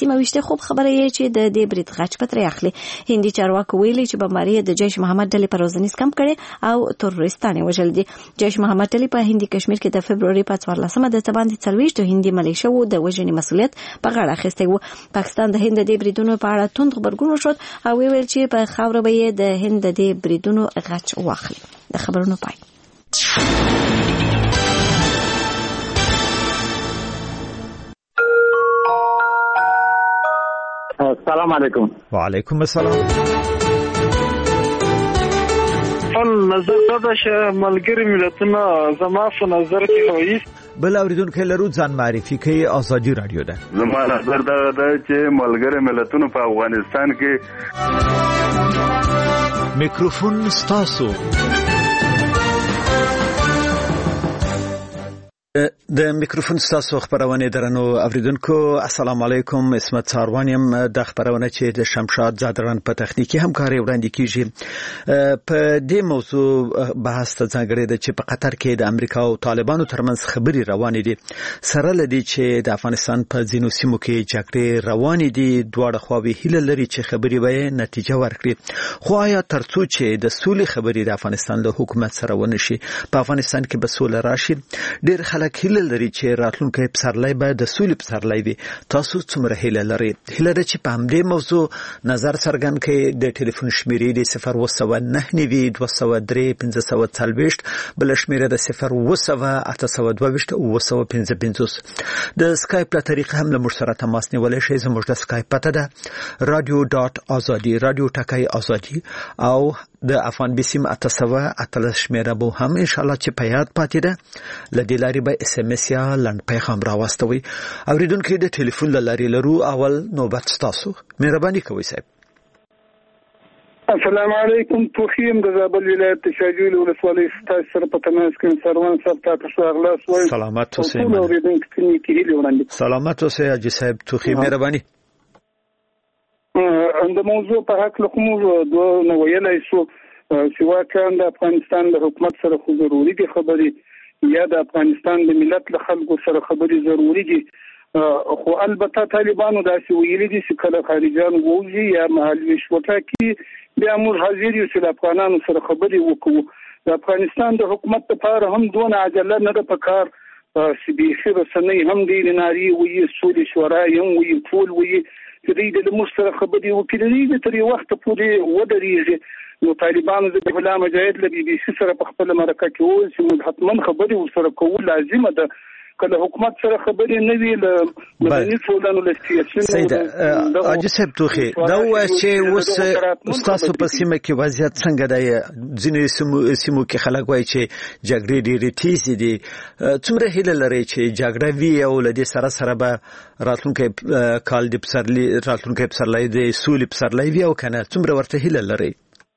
سیمه وشته خوب خبره یې چې د دې برید غچ پترې اخلي. هندي چارواکو ویلي چې بمباري د جیش محمد ډلې پر ورځنیز کم کړي او تروریستان وژل دي. جیش محمد ډلې په هندي کشمیر کې د فبرवरी په 14مه د تباندې 40 هندي ملیشو د وژنې مسؤلیت په غاړه اخیستی و. پاکستان د هند د بریدونو په اړه توند خبرګون وشود او ویل چې په خاوره به د هند د بریدونو غچ واخلي. د خبرونو پای. السلام علیکم. وعلیکم السلام. نظر دا چې ملګری ملتونه زما په نظر کې وایي بل اوریدونکو لرو ځان معرفي کوي. آزادي رادیو ده. زما نظر دا چې ملګری ملتونه په افغانستان کې میکروفون ستاسو. د میکروفون ستاسو خبرونه درنو اوریدونکو السلام علیکم. اسمت ساروانیم. د خبرونه چې د شمشاد زادران په تخنیکی همکاري وړاندې کیږي. په دې موضوع بحث ته ځانګړی د چې په قطر کې د امریکا او طالبانو ترمنځ خبري روانې دي سره لدی چې د افغانستان په ځینو سیمو کې جګړې روانې دي. دواړه خواوې هیله لري چې خبري به نتیجه ورکړي. خو آیا ترڅو چې د سولې خبري د افغانستان له حکومت سره ونشي په افغانستان کې به سوله راشي؟ ډېر خلک هیله لري چې راتلونکي پسرلی به د سولې پسرلی وي. تاسو څومره هیله لرئ؟ هیله ده چې په همدې موضوع نظر څرګند کړئ. د ټلیفون شمیرې د 01993 بل شمیره د 0802822 د سکایپ په طریقه هم له موږ سره تماس نیولای شئ. زموږ د سکایپ پته ده radio.azadi radio ټکای ازادي او د افغان بسیم 800 شمیره به هم ان شاء الله چې په یاد پاتې ده. لدی لاري به اس ام اس یا لند پیغام راوستوي. اوریدونکو د ټلیفون لاري لرو. اول نوبت تاسو مهرباني کوئ صاحب. السلام علیکم. توخیم د زابل ولایت شاجوی ولسوالۍ ستاسو سره په تماس کې سروان صاحب تاسو اغلاس وای. سلامات اوسئ. سلامات اوسئ حاجی صاحب. توخیم مهرباني. د موضوع په حق له کوم دوه نو ویلای شو چې واقعا د افغانستان د حکومت سره خو ضروري دي خبري یا د افغانستان د ملت له خلکو سره خبري ضروري دي. خو البته طالبانو داسې ویلي دي چې کله خارجان ووځي یا محلي شوټه کې بیا موږ حاضر یو چې د افغانانو سره خبري وکړو. د افغانستان د حکومت لپاره هم دونه عجله نه ده پکار چې بيخي رسنۍ هم ډېر ناري وي سولې شورا هم وي ټول وي چې دوی د موږ سره خبرې وکړي د تر وخت پورې ودرېږي. نو طالبانو د بهلا مجاهد له بي بي سي سره په خپل مرکه کې وو چې موږ حتمن خبرې ورسره کول لازمه ده. کله حکومت سره خبرې نه وی له مدني ټولنو له سیاسي سیده اجي صاحب توخي دا و چې وس استاد په سیمه کې وضعیت څنګه دی؟ ځینې سیمو کې خلک وایي چې جګړې ډېرې تیزې دي. څومره هیله لري چې جګړه وی او لدې سره سره به راتلونکي کال د پسرلی راتلونکي پسرلی د سولې پسرلی وی او کنه څومره ورته هیله لري؟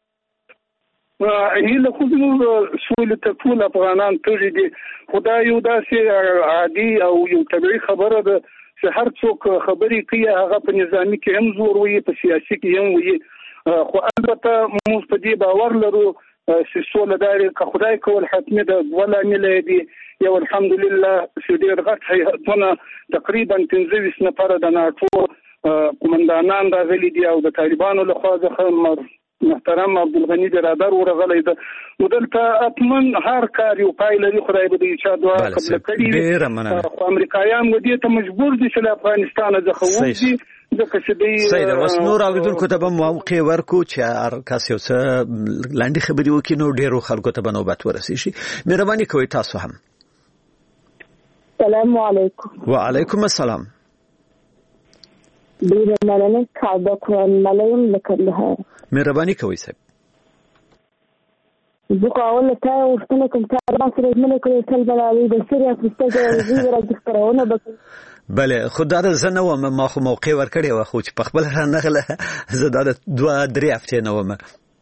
هیله خو سولې ته ټول افغانان تږي دي. خدای یو داسې عادي او یو طبيعي خبره ده چې هر څوک خبرې کوي هغه په نظامی کې هم زور وي په سیاسي کې هم وي. خو البته موږ په دې باور لرو چې سوله داري که خدای کول حتمي ده. ولا ملي دي یو الحمدلله چې ډېر غټ هیئتونه تقریبا 15 نفر د ناتو قومندانان راغلي دي او د طالبانو لخوا ځخه محترم عبدالغنی برادر ورغلی ده. نو دلته اطمن هر کار یو پای لري. خدای به دې چا دعا قبل کړي. خو امریکایان و دې ته مجبور دي چې افغانستان ځخه وځي ځکه چې دوی سید اوس نور اوریدونکو ته به موقع ورکو چې هر کس یو څه لاندې خبرې وکړي نو ډیرو خلکو ته به نوبت ورسیږي. مهرباني کوئ تاسو هم. السلام علیکم. وعلیکم السلام. ډیر مننه کابه کوم ملایم لکندهار. مهرباني کوئ صاحب. زه اول ته ورته کوم چې تاسو مې کوي تل بلالي د سریه پستګه زیږ راځي خبرونه وکړم. بله خدای زه نه وم ما خو موقع ورکړی و خو چې په خپل رانغله زه دا 2-3 هفته نه وم.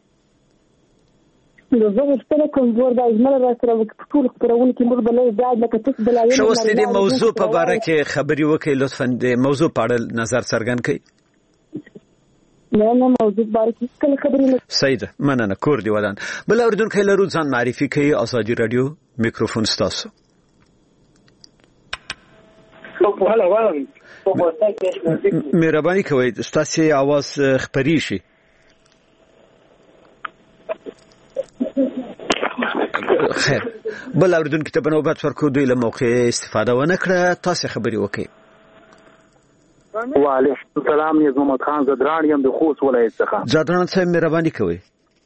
زه ورته کوم ورته اجمل را سره ټول خبرونه کې موږ بلې ځای لکه تاسو بلالي شو اوس دې موضوع په اړه کې خبري وکړئ لطفا د موضوع په اړه نظر څرګند کړئ. نه موضوع بارکی کله خبرې نه. سید مننه کور دی ودان. بل اوریدونکو لرو ځان معرفي کوي. آزادي رادیو میکروفون ستاسو. مهرباني کوئ ستاسو आवाज خپری شي. خیر بل اوریدونکو ته بنوبت ورکو دوی له موقع استفاده ونه کړه. تاسو خبري وکړئ. وعلیکم السلام. نیز محمد خان زدران یم د خوست ولایت څخه. زدران صاحب مهرباني کوئ.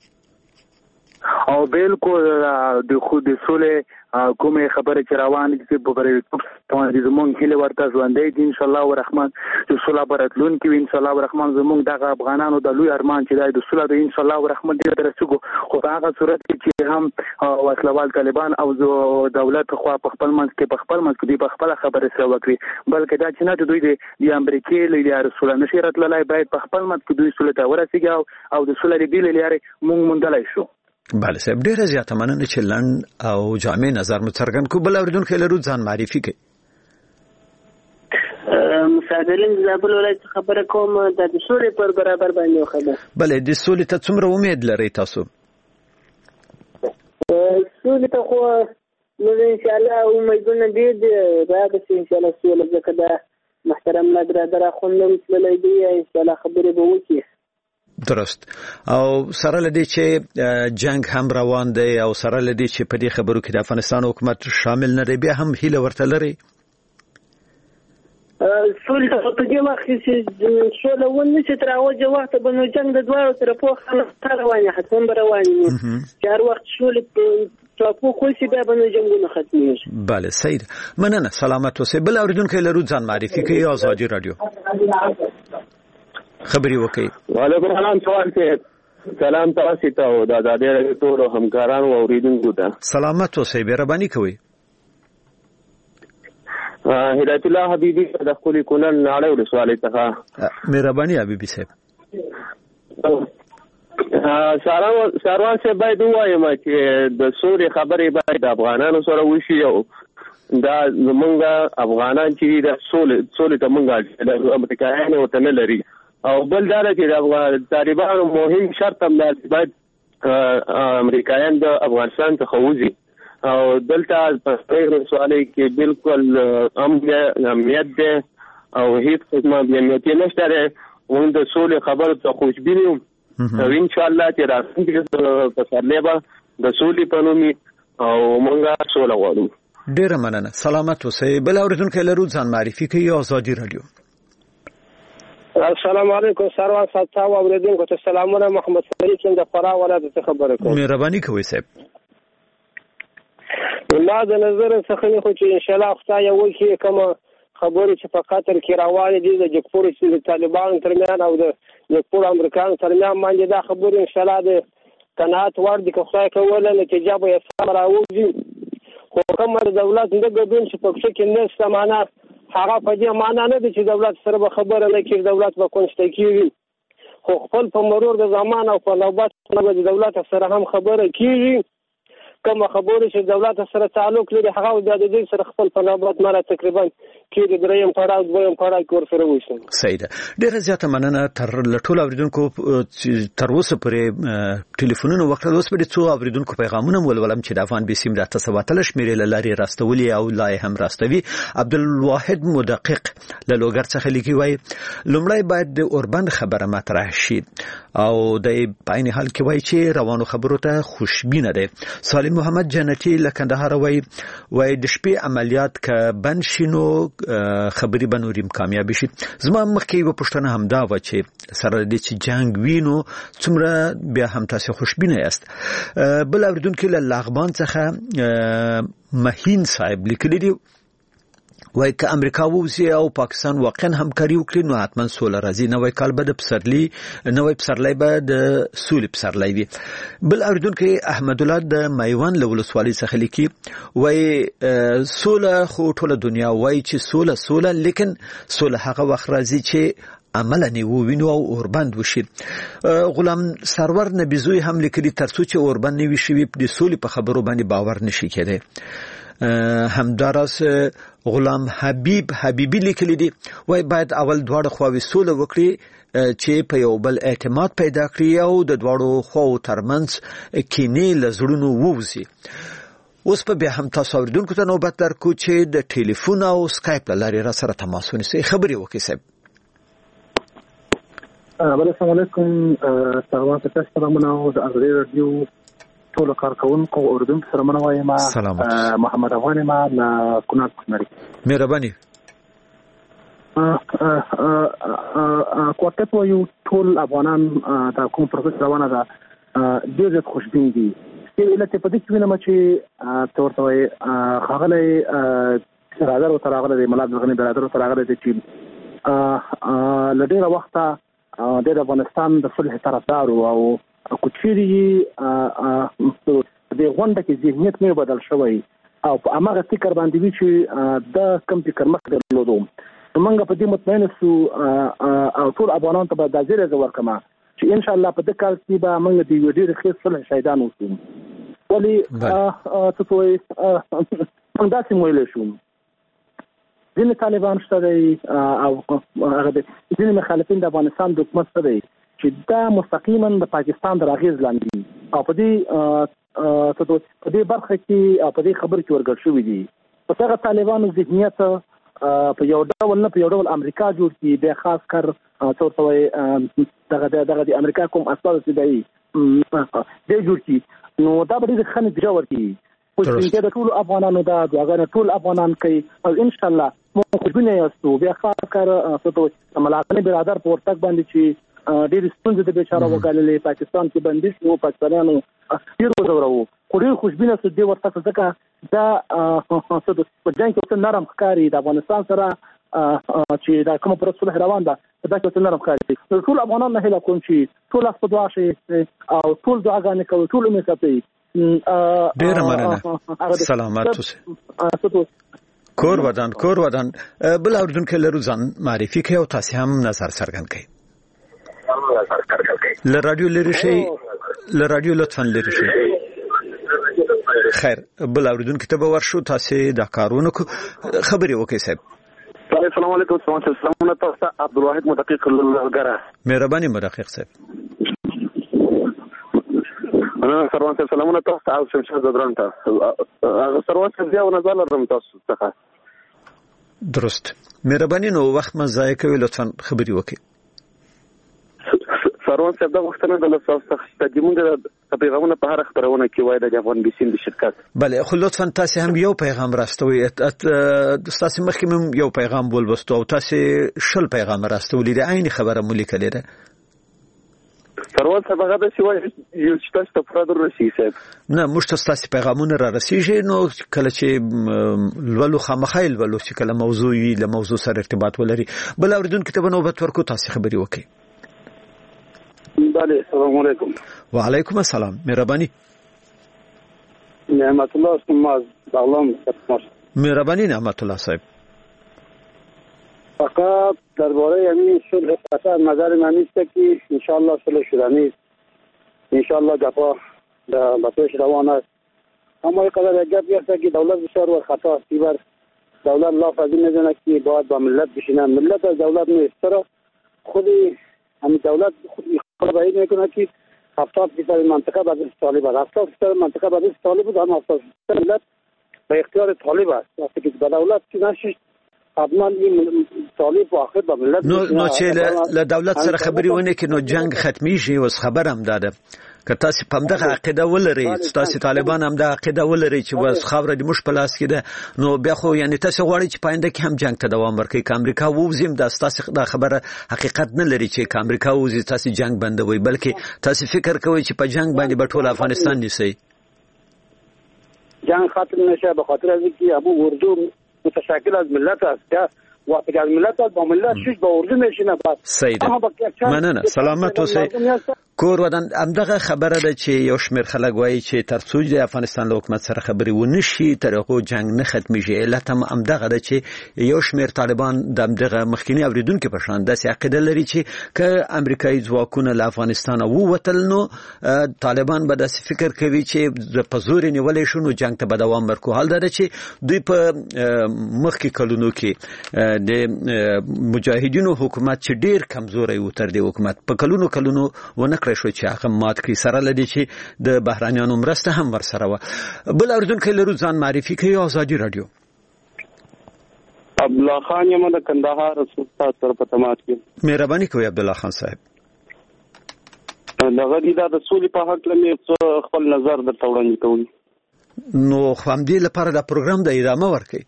او بالکل د خود سولې کومه خبره چې روان دي په بری باندې زمونږ هله ورته ژوندې دي ان شاء الله الرحمن چې سولا برتلون کې ان شاء الله الرحمن زمونږ د افغانانو د لوی ارمان چې د سولا د ان شاء الله الرحمن دې درسګو خو هغه صورت کې چې هم وسلوال طالبان او دولت خو په خپل منځ کې په خپل خبره سره وکړي بلکې دا چې نه دوی د امریکای له رسول نشرت لای باید په خپل منځ کې دوی سولې ته ورسیږي او د سولې بیل لري مونږ مونډلای شو. بله صاحب ډیره زیاته مننه چې لند او جامع نظر مو څرګند کو. بل اوریدونکو لرو ځان معرفي کړئ. مساعدین زابل ولایت خبره کوم د سولې پر برابر باندې خبره. بله د سولې ته څومره امید لرئ تاسو؟ سولې ته خو نو ان شاء الله امیدونه ډېر دي راځي ان شاء الله سولې ځکه دا محترم نادر خوندم تللی دی ان شاء الله خبرې به وکړي. درست. او سره لدی چې جنگ هم روان دی او سره لدی چې په دې خبرو کې د افغانستان حکومت شامل نه دی بیا هم هیله ورته لري سولې ته په دې وخت کې سوله ونه چې تر اوجه وخت به نو جنگ د دوه طرفو خلک رواني حتم رواني چې هر وخت سولې تاسو خو چې بیا به جنگونه ختمېږي. بله صحیح مننه سلامت اوسئ. بل اوریدونکو لرو ځان معرفي کوي. آزادي رادیو خبري وکړئ. وعلیکم السلام. سلام تاسو ته او د آزادۍ رادیو ټول همکارانو او اوریدونکو ته سلامت اوسئ. مهرباني کوئ. هدایت الله حبیبي د خپل کونړ ناړې ولسوالۍ څخه. مهرباني حبیبي صاحب. ساروان صاحب باید ووایم چې د سولې خبرې باید د افغانانو سره وشي او دا زمونږ افغانان چې د سولې ته مونږ د امریکایانو ورته نه لري او بل دا چې د طالبانو مهم شرط هم باید امریکایان د افغانستان څخه وځي او دلته په رسوالۍ کې بالکل امنیت دی او هیڅ قسمه امنیتي نشته دی. موږ د سولې خبرو ته خوشبین یو او ان شاء الله چې راتلونکي پسرلی به د سولې په نوم او موږ سوله غواړو. ډیره مننه سلامت اوسئ. بل اوریدونکو لرو ځان معرفي کوي. آزادي رادیو. السلام علیکم سروان صاحب تاسو اوریدونکو ته سلامونه. محمد صدیق څنګه فرا ولایت څخه خبره کوم. مهرباني کوئ صاحب. ما د نظر څخه نه خو چې ان شاء الله خدای یو کې کوم خبرې چې په قطر کې روان دي د جګپور چې طالبان ترمیان او د جګپور امریکایانو ترمیان باندې دا خبرې ان شاء الله د قناعت وړ دي. که خدای کوله نتیجه به یې سم راوځي خو کوم دولت د ګډون چې په څه کې نشته معنا هغه په دې معنا نه دي چې دولت سره به خبره نه کوي دولت به کنسته کیږي خو خپل په مرور د زمان او په نوبت سره د دولت سره هم خبره کیږي. کوم خبرې چې دولت سره تعلق لري هغه د دې سره خپل په نوبت مره تقریبا کې د دریم پړاو دویم پړاو کې ورسره وشي. صحیح ده. ډیره زیاته مننه تر لټول اوریدونکو تر اوسه پورې ټلیفونونه وکړل. اوس به څو اوریدونکو پیغامونه ولولم چې د افغان بي سیم د تسواتل شمیرې لاري راستولي او لای هم راستوي. عبدالواحد مدقق له لوګر څخه لیکي وای لومړی باید د اوربند خبره مطرح شي او د عین حال کې وای چې روانو خبرو ته خوشبینه ده. سالم محمد جنتی له کندهار وای د شپې عملیات ک بند شینو خبري بنوریم کامیاب شي. زما مخکې یو پښتنه همدا و چې سره د چې جنگ وینو څومره بیا هم تاسو خوشبینه یاست. بل اوریدونکو له لاغبان څخه مهین صاحب لیکلی دی وای که امریکا ووسی او پاکستان واقعا همکاري وکړي نو حتما سوله راځي. نوې کال به د پسرلی به د سولې پسرلی وي. بل اوریدونکو احمد الله د میوان له ولسوالۍ څخه لیکي وای سوله خو ټوله دنیا وای چې سوله لیکن سوله هغه وخت راځي چې عملا نیو وینو او اوربند وشي. غلام سرور نبیزوی هم لیکلي ترڅو چې اوربند نیوي شي د سولې په خبرو باندې باور نشي کېدی. همدارس غلام حبیبی لیکلی دی وای باید اول دواړه خواوې سوله وکړي چې په یو بل اعتماد پیدا کړي او د دواړو خواو ترمنځ کینې له زړونو ووځي. اوس په بیا هم تاسو اوریدونکو ته نوبت درکو چې د ټلیفون او سکایپ لارې را سره تماس ونیسئ خبرې وکړئ صاحب. السلام علیکم سلام تاسو ته منو د ازری رادیو ټول کارکونکو اوریدونکو سره منو وایم محمد افغان ما لا کونات نری مهرباني کوټه په یو ټول افغانان د کوم پروسس روانه ده ډېر خوشبین دي چې لته په دې کې وینم چې تورته خغله راغله او تراغله د ملاد غنی برادر او تراغله د چې لډیره وخته د افغانستان د صلح طرفدار او کوچيري د غونډه کې ذهنیت نه بدل شوی او په اماغه فکر باندې وی چې د کم فکر مخ درلودو موږ په دې مطمئن سو او ټول افغانان ته به د ځای زور کما چې ان شاء الله په دې کال کې به موږ د یو ډېر ښه صلح شهیدان وسو ولی تاسو موږ داسې ویل شو ځینې طالبان شته او هغه د ځینې مخالفین د افغانستان د حکومت سره چې دا مستقیما د پاکستان د راغیز لاندې او په دې برخه کې او په دې خبر کې ورګړ شوې دي په هغه طالبانو ذهنیت په یو ډول نه په یو ډول امریکا جوړ کی د خاص کر څورته دغه د امریکا کوم اساس دی جوړ کی نو دا به د خنې جوړ کی خو چې د ټول افغانانو دا دغه ټول افغانان کوي او ان شاء الله مو خوشبینه یاستو بیا خاص کر څورته ملاکنه برادر په ورتګ باندې چې ډېر ستونزې د بیچاره وګاللې پاکستان کې بندیش وو پاکستانیانو ډېر وزورو خو ډېر خوشبینه سو دې ورته ځکه دا په جنګ کې نرم ښکاری د افغانستان سره چې دا کوم پر صلح روان ده دا کې نرم ښکاری ټول افغانان نه هله کوم چې ټول په دعا شي او ټول دعاګانې کوي ټول مې کوي ډېر مننه سلامات اوسئ کور ودان بل اردوونکو لرو ځان معرفي کوي او تاسو هم نظر څرګند کړئ له رادیو لطفا لري شي خیر بل اوریدونکو ته به ورشو تاسو د کارونو خبرې وکړئ صاحب. السلام علیکم سلام تاسو عبدالواحد مدقق لګره مهرباني مدقق صاحب. انا سروان سلامونه تاسو او شمشاد دران تاسو سروان زیاو نظر لرم تاسو څخه درست مهرباني نو وخت ما ضایع کوي لطفا خبرې وکړئ. سروان صاحب دا وختونه د لاسو تقدیمون د پیغامونه په هر خبرونه کې وای د افغان بي سي د شرکت بله خو لطفا تاسو هم یو پیغام راستوي تاسو مخکې یو پیغام ولوستو او تاسو شل پیغام راستولې د عین خبره مو لیکلې ده سروان صاحب هغه د شوی یو چې تاسو فرادر رسي صاحب نه موږ تاسو پیغامونه را رسیږي نو کله چې ولو خامخایل ولو چې کله موضوعي له موضوع سره ارتباط ولري بل اوریدونکو ته نوبت ورکو تاسو خبري وکړئ. السلام علیکم. وعلیکم السلام مهرباني نعمت الله سماز سلام مهرباني نعمت الله صاحب فقط درباره همین صلح قطر نظر من است که ان شاء الله صلح شدنی ان شاء الله گپا به پیش روان است اما یک قدر گپ است که دولت بسیار و خطا است بر دولت لا فضیل میدونه که باید با ملت بشینه ملت از دولت نیست خودی همین دولت خودی باید میکنه که 70% منطقه بعد از طالب است 70% منطقه بعد از طالب است اما 70% ملت به اختیار طالب است وقتی که به دولت که نشي ابنان این طالب واخر به ملت نو چې له دولت سره خبري ونه کې نو جنگ ختمي شي اوس خبر هم داده که تاسو په دغه عقیده ولرئ تاسو طالبان هم د عقیده ولرئ چې بس خبره د مش پلاس کې ده نو بیا خو یعنی تاسو غواړئ چې پاینده کې هم جنگ ته دوام ورکړي که امریکا ووزیم د تاسو د خبره حقیقت نه لري چې که امریکا ووزي تاسو جنگ بندوي بلکې تاسو فکر کوئ چې په جنگ باندې به ټول افغانستان نیسي جنگ ختم نشه به خاطر از اینکه ابو اردو متشکل از ملت است وقتی که از ملت با ملت شش با اردو میشینه بس سیده مننه سلامت اوسئ کور ودان امدغه خبره ده چې یو شمېر خلک وایي چې تر څو د افغانستان له حکومت سره خبرې ونه شي تر هغو جنګ نه ختمیږي علت هم امدغه ده چې یو شمېر طالبان د امدغه مخکینی اوریدونکو په شان داسې عقیده لري چې که امریکایي ځواکونه له افغانستان ووتل نو طالبان به داسې فکر کوي چې په زور نیولای شو نو جنګ ته به دوام ورکړو حال دا ده چې دوی په مخکې کلونو کې د مجاهدینو حکومت چې ډیر کمزوري و تر دې حکومت په کلونو ونه وکړی شو چې هغه مات کړي سره لدی چې د بهرانيانو مرسته هم ورسره و. بل اوریدونکو لرو ځان معرفي کوي آزادي رادیو. عبد الله خان یم د کندهار سره په تماس کې. مهرباني کوي عبد الله خان صاحب. دغه د سولې په حق لمه خپل نظر درته وړاندې کوم. نو خامدي لپاره دا پروګرام د ادامه ورکړي.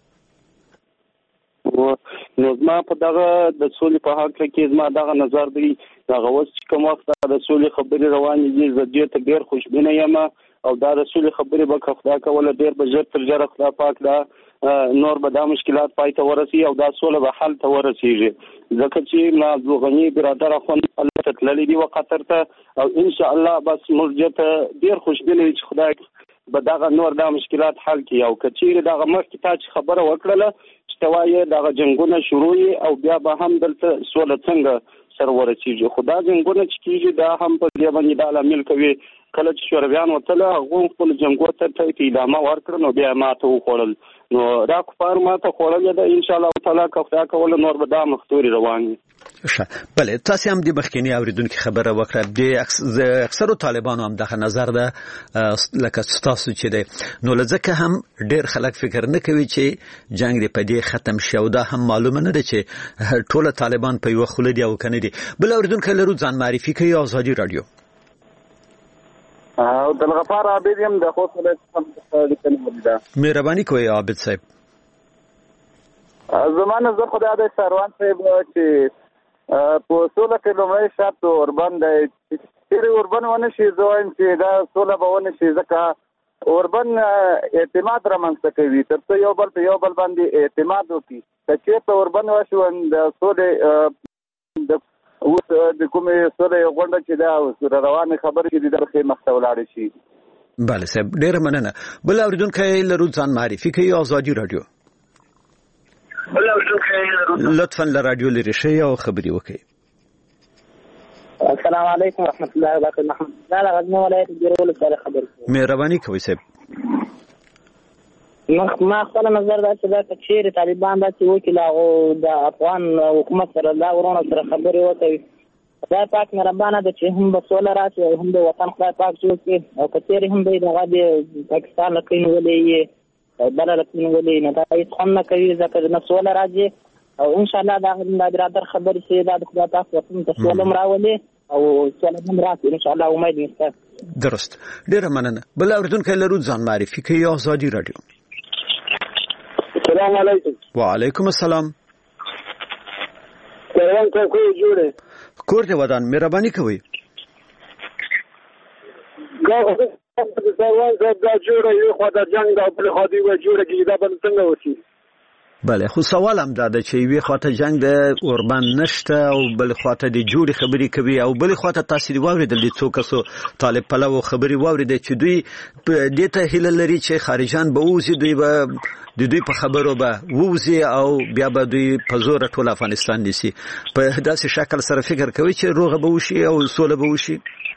نو ما په دغه د سولې په حق کې زما دغه نظر دی دغه اوس کوم وخت د سولې خبرې روانې دي زه ته ډېر خوشبینه یم او دا د سولې خبرې به خفدا کوله ډېر به ژر تر ژره خدای پاک دا نور به دا مشکلات پای ته ورسي او دا سوله به حل ته ورسیږي ځکه چې ما غني برادر اخوان الله تتللی دی وقطر ته او ان شاء الله بس مرجته ډېر خوشبینه چې خدای به دغه نور دا مشکلات حل کړي او کچیر دغه مخکې تا خبره وکړله چې توایې دغه جنگونه شروع او بیا به هم دلته سوله څنګه سره ورسیږي خدا جنگونه چې کیږي دا هم په دې باندې د عامل کوي کله چې شورویان وتله هغه خپل جنگو ته ادامه ورکړ نو بیا ماته وخوړل نو دا کفار ماته خوړل دا ان شاء الله تعالی کفتا کول نور به دا مختوري روان بله تاسو هم د مخکینی اوریدونکو خبره وکړه د اکثرو طالبانو هم دغه نظر ده لکه تاسو چې ده نو لکه هم ډیر خلک فکر نه کوي چې جنگ دې په دې ختم شي او دا هم معلومه نه ده چې ټول طالبان په یو خله دی او کنه دي. بل اوریدونکو لرو ځان معرفي کوي آزادي رادیو. او دلغفار عابد یم د خوست ولایت څخه مهرباني کوي عابد صاحب. زمانه زه خدای د سروان صاحب چې په 16 کیلومتر شاته اوربان دی چې اوربان ونه شي ځوان چې دا 16 به ونه شي ځکه اوربان اعتماد رامنځته کوي ترڅو یو بل باندې اعتماد وکړي چې په اوربان وشو د سولې اوس د کومې سولې غونډه چې دا روانه خبره چې د درخې مخته ولاړ شي. بله صاحب ډیر مننه. بل اوریدونکو لرو ځان معرفي کوي آزادي رادیو. لطفا له رادیو لري شي او خبري وکړي. السلام علیکم ورحمت الله وبرکاته. محمد الله غزنی ولایت ګرول سره خبر کوم. مهرباني کوي صاحب. ما خپل نظر دا چې دا کچېر طالبان دا چې وکیل او د افغان حکومت سره دا ورونه سره خبري وکړي خدای پاک مهربانه ده چې هم به سوله راشي او هم د وطن خدای پاک جوړ کړي او کچېر هم به دغه د پاکستان له کین ولې بل له کین ولې نه دا هیڅ خون نه کوي ځکه نه سوله راځي او ان شاء الله دا برادر خبرې چې دا د خدای پاک وطن ته سوله راولي او سوله هم راشي ان شاء الله امید نشته. درست ډیر مننه. بل اوریدونکو لرو ځان معرفي کوي آزادي رادیو. السلام علیکم. وعلیکم السلام. کاروان کوی جوړه کور دې ودان مهرباني کوي. کاروان دا جوړه یو خو د جنگ د بل خو دی و جوړه کې دا بل څنګه وسی. بله خو سوال هم دا ده چې وی خواته جنگ د اوربان نشته او بل خواته د جوړي خبري کوي او بل خواته تاسو دی واوریدل دي څوک سو طالب پلو خبري واورید چې دوی دته هله لري چې خارجان به وځي دوی په خبرو به ووځي او بیا به دوی په زور ټول افغانستان نیسي په داسې شکل سره فکر کوي چې روغه به وشي او سوله به وشي.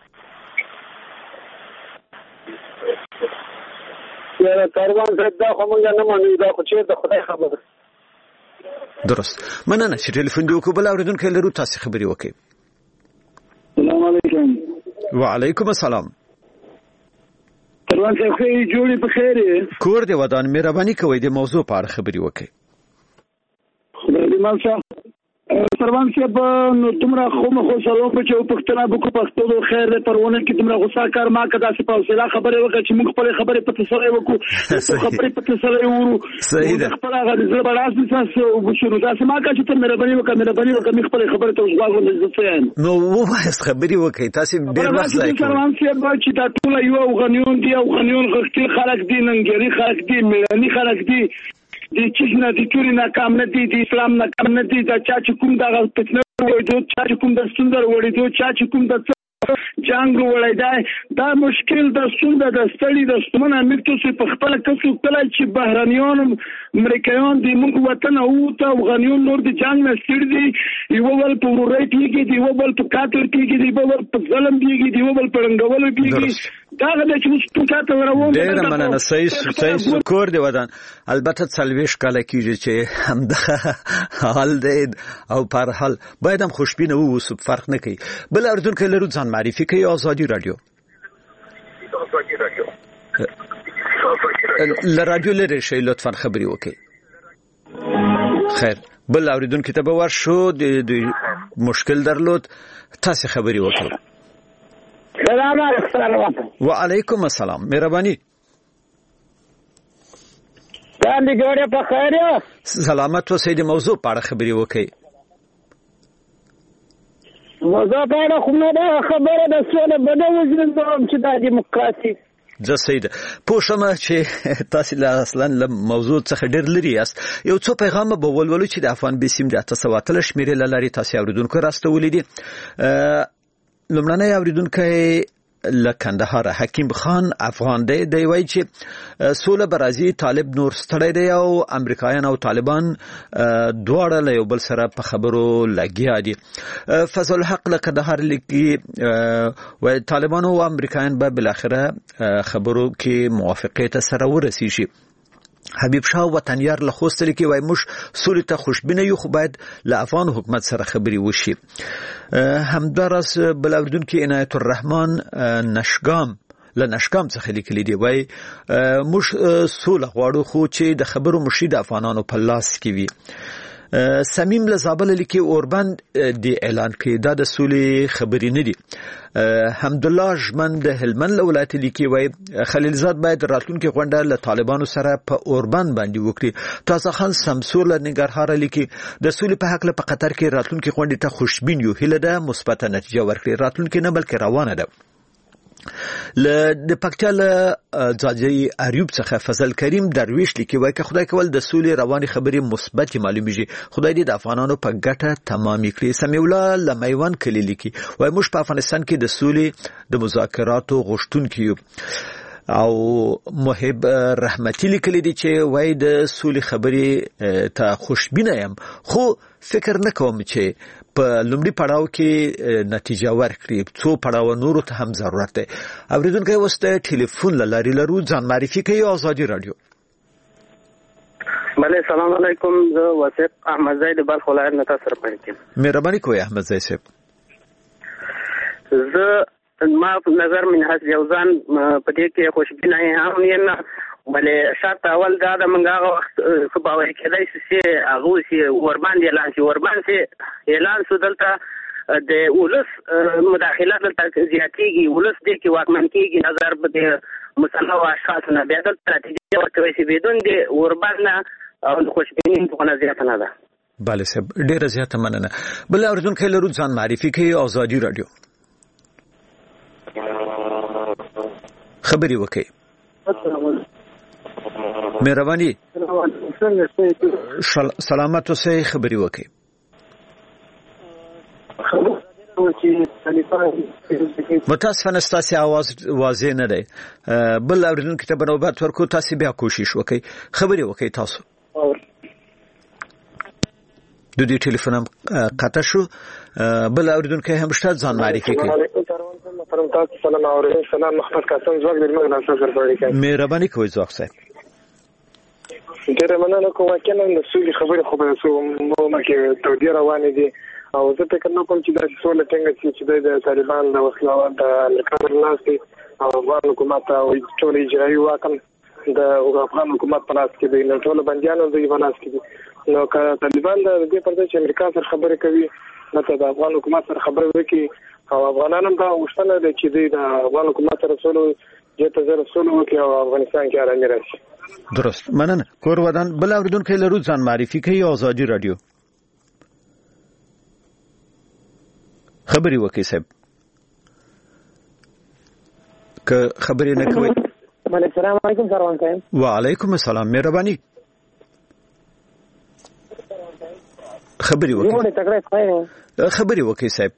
یا کاروان دا خو موږ نه مانو دا خو چې د خدای خبره. درست مننه چې ټلیفون دی وکړه. بل اوریدونکو لرو تاسو خبري وکړئ. السلام علیکم. وعلیکم السلام. کاروان څنګه جوړی په خیر کور دی ودان مهرباني کوي د موضوع په اړه خبري وکړئ. خدای دې مالشه سروان صاحب نو تمره خو مخ سره په چو پښتنه بکو پښتو خیر دې پرونه کې تمره غوسه کار ما کدا چې په حوصله خبره وکړه چې موږ خپل خبره په تسره وکړو خبره په تسره ورو صحیح ده خپل هغه زړه بلاس تاسو وشو دا سم کا چې ته مهرباني وکړه خپل خبره ته وژغورم د ځفین نو وایس خبري وکړي تاسو ډېر وخت ځای سروان صاحب چې دا ټول یو غنیون دی او غنیون غختي خلک دي ننګری خلک دي ملي خلک دي د چیزنه د توري ناکام نه دي د اسلام ناکام نه دي دا چې کوم دا فتنه وړي دوه چې کوم د سندر وړي دوه چې کوم د جنگ وړي دا مشکل د سند د ستړي د ستمنه مکتوس په خپل کسو کله چې بهرانيان امریکایان د موږ وطن او ته غنیون نور د جنگ نه ستړي دي یو بل په ورای کېږي دی یو بل په کاتر کېږي دی یو بل په ظلم کېږي دی یو بل په رنګول کېږي دا د چې څه روان ډېر مننه صحیح کور دی ودان البته 40 کاله کیږي چې همدغه حال دی او په هر حال باید هم خوشبینه ووسو فرق نه کوي بل اردوونکو لرو ځان معرفي کوي آزادي رادیو لرادیو لري شي لطفا خبري وکي خیر بل اوریدونکو ته به ورشو د مشکل درلود تاسو خبري وکړئ سلام علیکم وعلیکم السلام مهرباني باندې ګوره په خیر یو سلامت اوسئ د موضوع په اړه خبري وکړئ موضوع په اړه خو نه خبره ده څونه بده وزن چې د دیموکراسي زه سید پوښتنه چې تاسو له اصلا له موضوع څخه ډېر لري یاست یو څو پیغام به ولولو چې د افغان بسیم د 800 شمیرې لاري تاسو اوریدونکو راستولې دي لمړنۍ اوریدونکو لکندهار حکیم خان افغان دی وایي چې سوله برازي طالب نور ستړی دی او امریکایان او طالبان دواړه له یو بل سره په خبرو لګیا دي فضل الحق لکندهار لیکي و طالبان او امریکایان به بل اخره خبرو کې موافقت سره ورسیږي حبیب شاه وطنیار له خوست لیکي وای موږ سولې ته خوشبینه یو خو باید له افغان حکومت سره خبري وشي همدارس بل اردوونکو عنایت الرحمن نشګام څخه لیکلي دی وای موږ سوله غواړو خو چې د خبرو مشي د افغانانو په لاس کې وي سمیم لزابل لیکي اوربند دی اعلان کړي دا د سولې خبري نه دي حمدالله ژمن د هلمند ولایت لیکي وای خلیلزاد باید راتلونکي غونډه له طالبانو سره په اوربند باندې وکړي تازه خان سمسور له ننګرهار لیکي د سولې په حق له په قطر کې راتلونکي غونډه ته خوشبین یو هله ده مثبت نتیجه ورکړي راتلونکي نه بلکې روانه ده د پکتیا له ځاځي اریوب څخه فضل کریم درویش لیکي وای که خدای کول د سولې رواني خبرې مثبت معلومیږي خدای دې د افغانانو په ګټه تمامي کړي سمیع الله لمیوان کلی لیکي وای موږ په افغانستان کې د سولې د مذاکراتو غوښتونکو یو او محب رحمتي لیکلي دي چې وای د سولې خبرې ته خوشبینه یم خو فکر نه کوم چې په لومړي پړاو کې نتیجه ورکړي څو پړاو نورو ته هم ضرورت دی اوریدونکو واسطه ټلیفون لاري لرو ځان معرفي کوي آزادي رادیو بله سلام علیکم زه واسف احمد زید بلخ ولایت نه تاسو سره پاتې مهرباني کوئ احمد زید صاحب زه ما نظر من حس یوزان په دې کې خوشبینه هم یم بلې شرط اول دا د منګه وخت خو باور کېدای چې هغه سي ورباندې اعلان شي ورباندې سي اعلان شو دلته د ولس مداخله دلته زیاتېږي ولس دې کې واکمن کېږي نظر به مسلح اشخاص نه بیا دلته نتیجه ورکوي چې بدون د ورباندې او خوشبیني په زیاته نه ده بله صاحب ډېر زیاته مننه بل اوریدونکو لرو ځان معرفي کوي آزادي رادیو خبري وکي مهرباني سلامت اوسئ خبري وکي متاسفانه ستاسو आवाज واضح نه دی بل اوریدونکو ته بنوبت ورکو تاسو بیا کوشش وکي خبري وکي تاسو د دې ټلیفون قطع شو بل اوریدونکو هم شته ځان معرفي کوي سلام علیکم سلام محمد قاسم زوګ د موږ نه سره پړی مهرباني کوئ زوګ صاحب ډېر مننه کوم چې نن د سولې خبرې خو مو کې تودې روانې دي او زه فکر نه کوم چې د سولې څنګه چې د طالبان د وسلو د امریکا لاس کې او افغان حکومت او ټول اجرایي واکم د افغان حکومت په لاس کې دی نو ټول بنديانو د یو لاس کې دي نو که طالبان د دې پر ځای چې امریکا سره خبرې کوي نو د افغان حکومت سره خبرې وکړي او افغانان هم دا وشتنه دي چې د افغان حکومت سره سولو جته زره سولو وکړي او افغانستان کې آرامي راشي درست مننه کور ودان بل اوریدونکو لرو ځان معرفي کوي آزادي رادیو خبري وکي صاحب که خبري نه کوي السلام علیکم سروان صاحب وعلیکم السلام مهرباني خبري وکي خبري وکي صاحب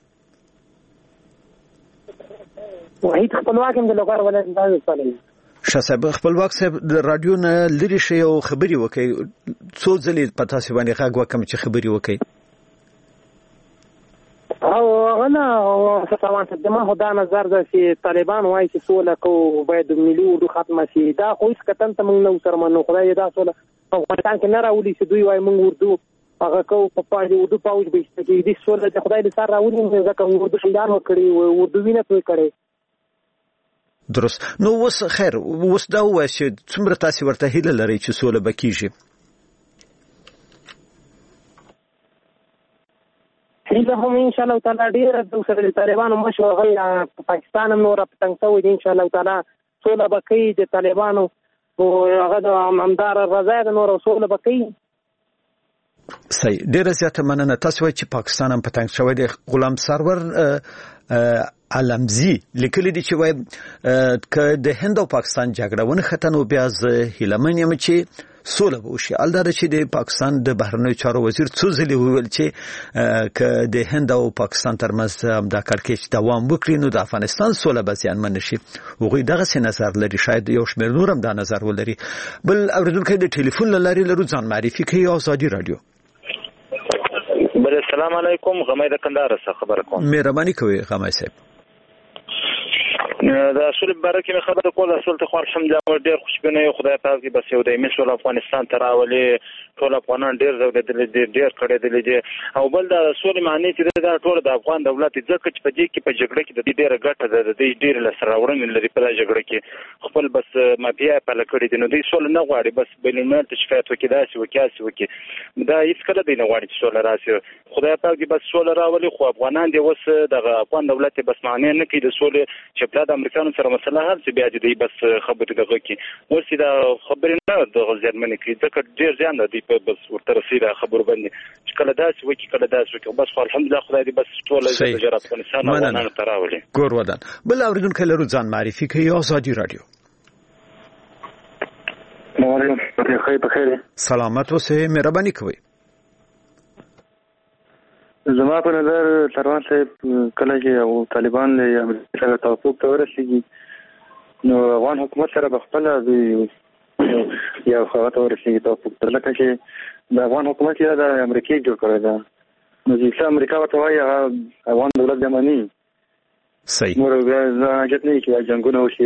وحید خپلواک هم د لوکار ولایت د صالح شاسب خپلواک صاحب د رادیو نه لری شي او خبري وکي څو ځلې پتا سی باندې غږ وکم چې خبري وکي او غنا او څه دمه خدا نظر ده چې طالبان وایي چې سوله کو باید ملي اردو ختمه شي دا خو هیڅ کتن ته موږ نو سره منو خدای دا سوله افغانستان کې نه راولي چې دوی وایي موږ اردو هغه کو په پاجي اردو پاوج به چې دې سوله د خدای د سره راولي ځکه اردو شیدان وکړي اردو وینه توي کړي درست نو وس خیر وس دا وایي چې څومره تاسو ورته هیله لري چې سوله بکیږي دا هم ان شاء الله تعالی ډیر د سره طالبانو مشو غي پاکستان نور په څنګه وي ان شاء الله تعالی سوله بکې د طالبانو او هغه د امدار رضا د نور سوله بکې صحیح ډیر زیاته مننه تاسو وایي چې پاکستان هم په څنګه شوی دی غلام سرور علمزی لیکلی دی چې وایي ک د هند او پاکستان جګړه ونه ختنو بیا ز هیلمن یم چې سوله وشي البته چې د پاکستان د بهرنیو چارو وزیر څو ځلې ویل چې ک د هند او پاکستان ترمنځ د کړکېچ دوام وکړي نو د افغانستان سوله به زیانمن شي هغه دغه نظر لري شاید یو شمېر نورم دا نظر ولري بل اوریدونکو د ټلیفون لاري لرو ځان معرفي کوي آزادي رادیو بل السلام علیکم غمای د کندهار څخه خبر کوم مهرباني کوي غمای صاحب دا اصول برکه خبره کوله اصول ته خور الحمدلله ډیر خوشبینه یو خدای پاک دې بس یو د مسول افغانستان تراولي ټول افغانان ډیر زړه ډیر کړه دي او بل دا اصول معنی چې دا ټول د افغان دولت ځکه چې په دې کې په جګړه کې د دې ډیره ګټه ده د دې ډیر لسره وړاندې لري په جګړه کې خپل بس مافیا په لکړې دي نو دې اصول نه غواړي بس بلنمر ته شفاعت وکړي داسې وکړي دا هیڅ کله دی نه غواړي چې اصول راسي خدای پاک دې بس اصول راولي خو افغانان دې وس د افغان دولت بس معنی نه کوي د اصول چې په د امریکانو سره مسله حل چې بیا دې بس خبرې دغه کې ورسې دا خبرې نه د غزيرمنې کې ځکه ډیر ځان دی په بس ورته رسیده خبر باندې چې کله داسې وکړي کله داسې وکړي بس الحمدلله خدای دې بس ټول د افغانستان افغانانو تراولي ګور ودان بل اوریدونکو لرو ځان معرفي کوي آزادي رادیو سلامت اوسئ مهرباني کوئ زما په نظر سروان صاحب کله چې او طالبان له امریکا توافق ته ورسیږي نو افغان حکومت سره بخپله یا خواته ورسیږي توافق تر لکه چې د افغان حکومت یا د امریکای جوړ کړی دا نو چې امریکا ورته وایي افغان دولت د منی صحیح نور حاجت نه کې جنگونه وشي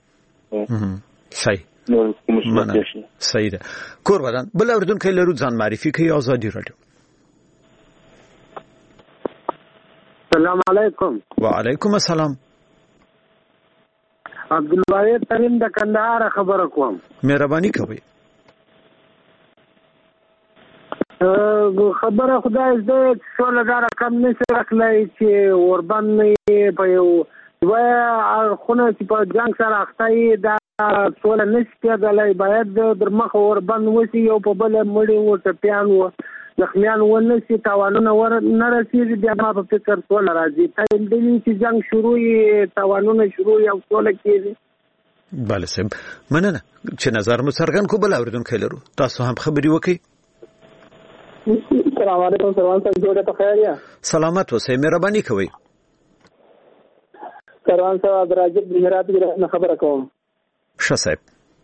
صحیح نور کوم صحیح ده کور ودان بل اوریدونکو لرو ځان معرفي کوي آزادي رادیو السلام علیکم وعلیکم السلام عبدالواحد ترین د کندهار خبره کوم مهرباني کوئ خبره خدای دې څول دا رقم نشي راکړی چې اوربان په یو خونه چې په جنگ سره اخته دا څول نشي کېدلای باید در مخ اوربان وسی یو په بل مړی و ټپیان و زخمیان ونه سي تاوانونه نه رسیږي بیا ما په فکر ټول راځي دې چې جنگ شروع تاوانونه شروع یو ټول کېږي بله سم مننه چې نظر مو څرګند کو بل اوریدونکو لرو تاسو هم خبري وکړئ السلام علیکم سروان صاحب جوړه په خیر یا سلامت اوسئ مهرباني کوئ سروان صاحب راجب بهرات نه خبره کوم ښه صاحب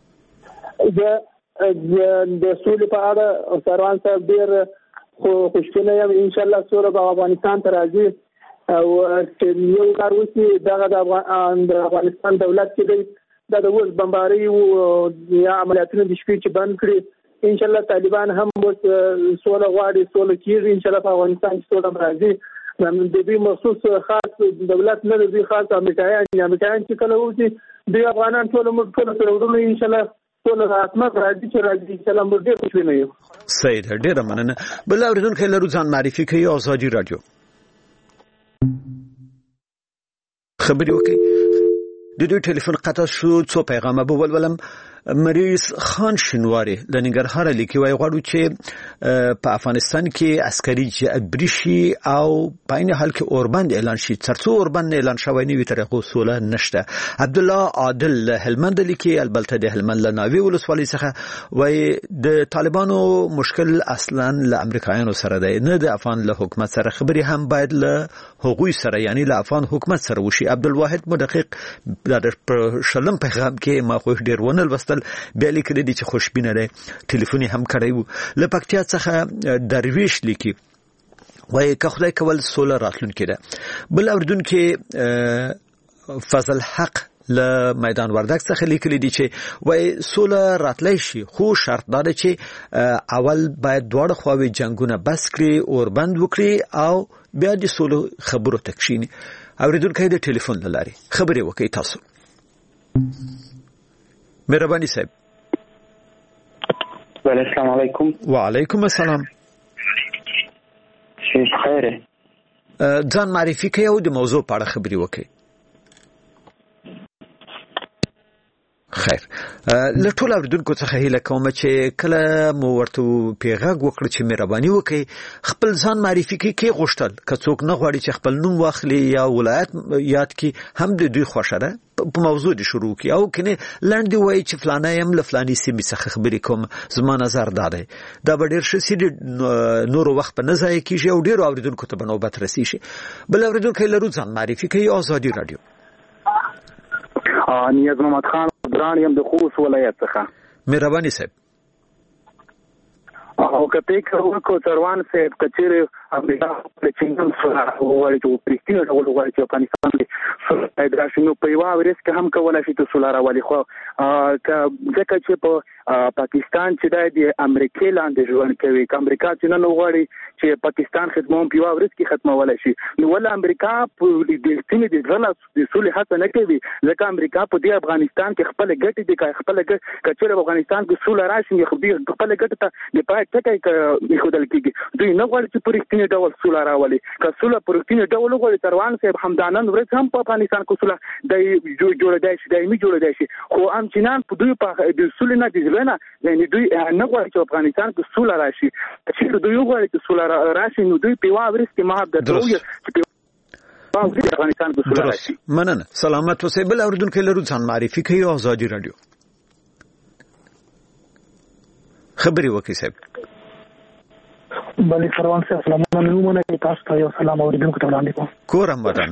د سولې په اړه سروان صاحب ډیر خوشبینه یم ان شاء الله سوله په افغانستان ته راځي او یو کار وشي دغه د افغانستان دولت چې دی دا د اوس بمباري او یا عملیاتونه د شپې چې بند کړي ان شاء الله طالبان هم اوس سوله غواړي سوله کیږي ان شاء الله په افغانستان کې سوله راځي د دې مخصوص خاص دولت نه دی خاص امریکایان چې کله وځي د افغانان ټول سره ورونه ان شاء الله ټول راتمه راځي چې راځي سلام ډېر خوشاله یم صحیح ډېر مننه بل اوریدونکو لرو ځان معرفي کوي آزادي رادیو خبري وکي د دوی ټلیفون قطع شو څو پیغام به ولولم مریض خان شنواری د ننګرهار لیکي وای غواړو چې په افغانستان کې عسکري جبري شي او په عین حال کې اوربند اعلان شي ترڅو اوربند اعلان شوی نه وي طریقو سوله نشته عبد الله عادل هلمند لیکي البته د هلمند لناوی ولسوالۍ څخه وای د طالبانو مشکل اصلا له امریکایانو سره دی نه د افغان له حکومت سره خبري هم باید له حقوقي سره یعنی له افغان حکومت سره وشي عبدالواحد مدقق د شلم پیغام کې ما خو ډیر ونه لوستل بیا لیکل دي چې خوشبینه ده ټلیفوني هم کړی وو له پکتیا څخه درویش لیکي وای که خدای کول سوله راتلونکي ده. بل اوردونکو فضل حق له میدان وردګ څخه لیکلي دي چې وای سوله راتلای شي خو شرط دا ده چې اول باید دواړه خواوې جنگونه بس کړي اور بند وکړي او بیا د سوله خبرو تکشینی. اوریدونکو د ټلیفون لاري خبرې وکړي تاسو. مهرباني صاحب. السلام علیکم. وعلیکم السلام. شیخ خیره. ځان معرفي کوي او د موضوع په اړه خبرې وکړي. خیر لټول اوریدونکو څخه هیله کوم چې کله مو ورته پیغام وکړ چې مهرباني وکړي خپل ځان معرفي کړي غوښتل که څوک نه غواړي چې خپل نوم واخلي یا ولایت یاد کړي هم د دوی خوښه ده په موضوع دي شروع کړي او کنه لاندې وایي چې فلانه يم لفلاني سیمه څخه خبرې کوم زما نظر داده دا به ډیر شي نور وخت په نظر کېږي او ډیر اوریدونکو ته بنوبت رسي شي. بل اوریدونکو لرو ځان معرفي کوي آزادي رادیو. نیاز محمد خان دران یم د خوست ولایت څخه. مهرباني صاحب. او کته کو چروان صاحب کچېره امریکا په چینل سره وایي چې پرېکټینه ډول وایي چې افغانستان کې فدراسیون په یو ورځ کې هم کولای شي ته سولار والی خو ځکه چې په پاکستان چې د امریکا لاندې ژوند کوي امریکا چې نه غواړي چې پاکستان خدمت په یو ورځ کې ختمولای شي نو ول امریکا په دې سیمه د ځله د سولې هڅه نه کوي ځکه امریکا په دې افغانستان کې خپل ګټې دي خپل کچېره افغانستان کې سولار راشي خپل ګټه ته د پای ټکي خودل کېږي دوی نه غواړي چې پرېکټینه ډول سولار راولي که سولار پرېکټینه ډول غواړي تروان صاحب همدانن ورځ هم په افغانستان کې سولار د جوړ دی شي دایمي جوړ دی شي خو ام چینان په دوی په د سولې نه دي ځلنه یعنی دوی نه غواړي چې افغانستان کې سولار راشي چې دوی غواړي چې سولار راشي نو دوی په واورس کې ما د دوی چې افغانستان کې سولار راشي. مننه سلامت اوسئ. بل اوردونکو لرو ځان معرفي کوي آزادي رادیو. خبري وکي صاحب. بله سروان صاحب سلام علیکم تاسو ته یو سلام اوریدونکو ته وړاندې کوم. کورم وطن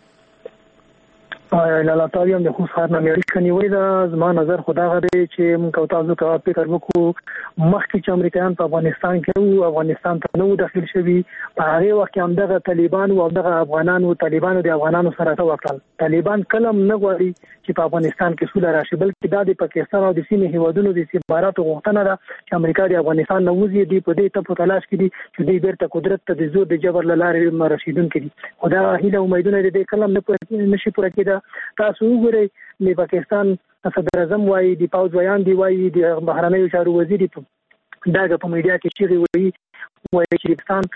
لاله تاریخ د خو خار نه مېړی کني وای دا زما نظر خدا غره چې موږ تاسو ته فکر وکړو مخکې چې امریکایان په افغانستان کې او افغانستان ته نو داخل شوي په هغه وخت کې هم دغه طالبان او دغه افغانانو طالبانو د افغانانو سره وکړل. طالبان کلم نه غواړي چې په افغانستان کې سوله راشي بلکې دا د پاکستان او د سیمې هیوادونو د استخباراتو غوښتنه ده چې امریکا د افغانستان نه وځي دی په دې ته په تلاش کې دي چې دوی بیرته قدرت ته د زور د جبر لاره رسیدونکي دي. خدا هیله امیدونه دې کلم نه نشي پوره کېده. تاسو وګورئ د پاکستان صدر اعظم وايي د پاوځ ویان دی وايي د بهرنیو چارو وزیر داګه په میډیا کې چیرې وایي چې پاکستان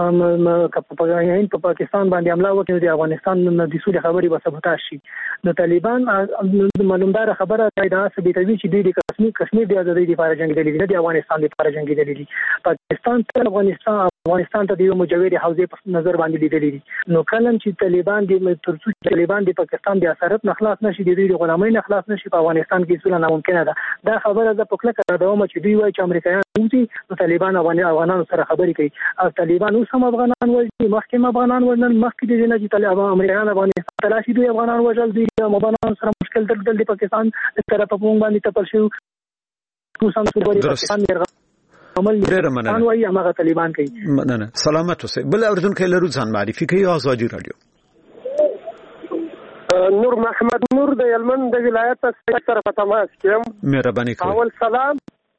په پاکستان باندې حمله وکړي د افغانستان د سولې خبرې به سبوتاژ شي. د طالبان معلومدار خبره دا ثابتوي چې دوی د کشمیر د ازادۍ لپاره جنګېدلي دي نه د افغانستان لپاره جنګېدلي دي. پاکستان ته افغانستان ته د یو مجوهر حوزې په نظر باندې لیدلې دي. نو کله چې طالبان د پاکستان د اثرات نه خلاص نشي د دوی د غلامۍ نه خلاص نشي په افغانستان کې سوله ناممکنه ده. دا خبره د پکله کړه چې دوی وایي چې امریکایان دي نو طالبان افغانانو سره خبرې کوي او طالبان اوس هم افغانان وایي مخکې افغانان ورنن مخکې د نه چې طالبان امریکایان افغانستان تلاشي دوی افغانان وژل دوی افغانان سره مشکل د پاکستان طرف په مونږ باندې تپل شو اوس هم سره پاکستان عمل نه وایي هغه طالبان کوي. نه سلامت اوسئ. بل اوردونکو لرو ځان معرفي کوي آزادي رادیو. نور محمد نور د یلمن د ولایت سره په تماس کې مهرباني کوئ. اول سلام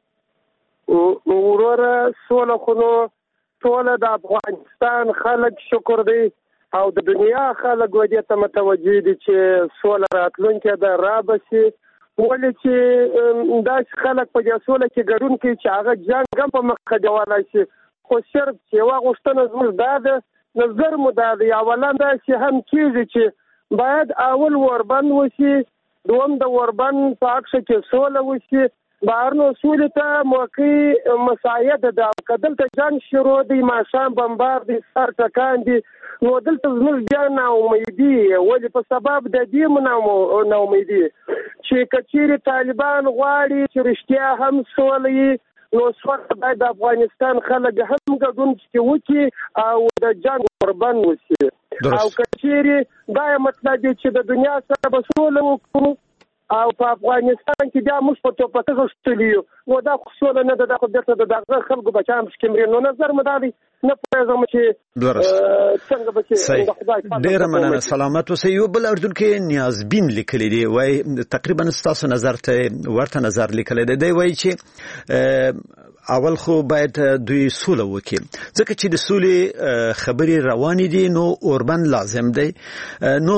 وروره سوله خونو ټول د افغانستان خلک شکر دی او د دنیا خلک ودې ته متوجي دي چې سوله راتلونکې ده رابسي ولې چې داس خلک په دې سوله کې ګډون کوي چې هغه جنګ هم په مخه دیوالای شي خو شرط چې یو غوښتنه زموږ دا ده نظر مو دا دی اولا دا چې هم کېږي چې باید اول وربند وشي دوم د وربند په عکس کې سوله وشي بهرنو سولې ته موقع مساعده ده که دلته جنګ شروع دی ماښام بمبار دی سر ټکان دی نو دلته زموږ بیا ناامیدي ولې په سبب د دې ناامیدي چې که چیرې طالبان غواړي چې رښتیا هم سوله وي نو سوله باید د افغانستان خلک هم ګډون وکړي او د جنګ قربان وشي او که چیرې دا مطلب دی چې د دنیا سره به سوله وکړو او په افغانستان کې بیا موږ په توپکه غوښتلي یو نو دا خو سوله نه ده دا خو بیرته د دغه خلکو بچیان پکې مري نو نظر مې دا دی نه پوهېږم چې څنګه به چې ډېره مننه سلامت اوسئ. یو بل اردوونکی نیازبین لیکلی دی وایي تقریبا ستاسو نظر ته ورته نظر لیکلی دی وایي چې اول خو باید دوی سوله وکړي ځکه چې د سولې خبرې روانې دي نو اوربند لازم دی نو